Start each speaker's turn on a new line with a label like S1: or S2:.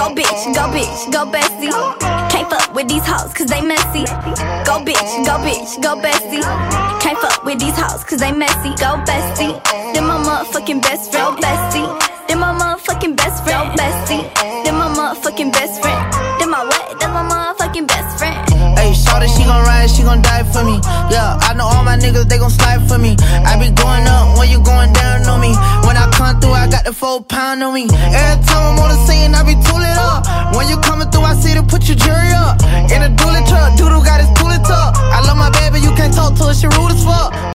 S1: bitch, go bestie. Can't fuck with these hoes cause they messy. Go bitch, go bestie. Can't fuck with these hoes cause they messy. Go bestie. Then my motherfucking best friend. Go bestie. Then my motherfucking best friend. Go bestie. Then my motherfucking best friend. Then my what? That's my motherfucking best friend.
S2: Ayy, shawty, she gon' ride, she gon' die for me. Yeah, I know all my niggas, they gon' slide for me. I be going up when you going down on me. When I come through, I got the 4 pound on me. Every time I'm on the scene, I be tooling up. When you coming through, I see to put your jury up. In a dually truck, doodle got his tooling tuck. I love my baby, you can't talk to her, she rude as fuck.